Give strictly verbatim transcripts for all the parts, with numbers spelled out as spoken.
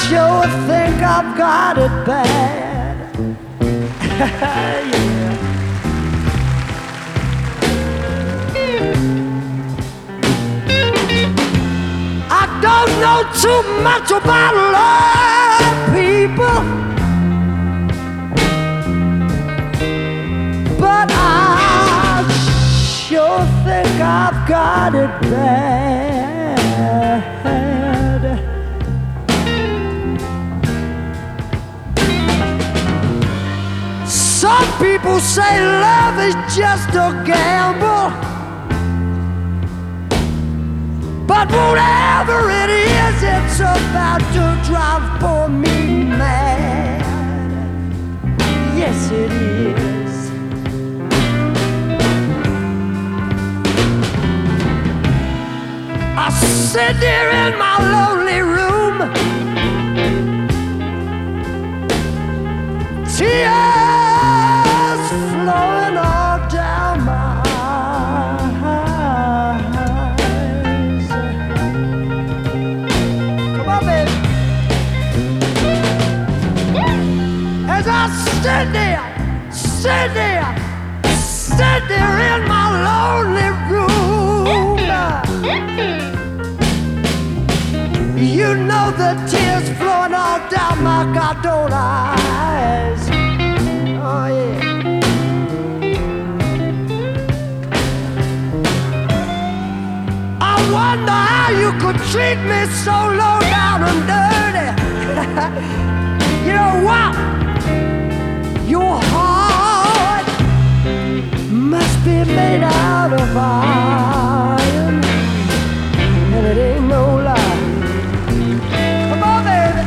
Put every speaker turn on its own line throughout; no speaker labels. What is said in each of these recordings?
sure think I've got it bad. Yeah. I don't know too much about love, people, but I sure think I've got it bad. Some people say love is just a gamble, but whatever it is, it's about to drive poor me mad. Yes, it is. I sit there in my lonely room, tears flowing all down my eyes. Come on, baby. As I sit there, sit there, sit there in my lonely room, you know the tears flowing all down my goddamn eyes. Oh yeah. I wonder how you could treat me so low down and dirty. You know what? Your heart must be made out of iron, and it ain't no lie. Come on, baby.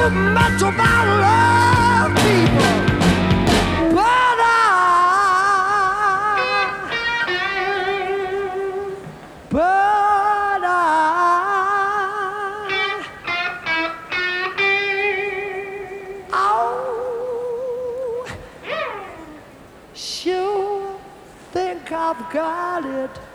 much about love, people. But I, but I Oh, sure think I've got it.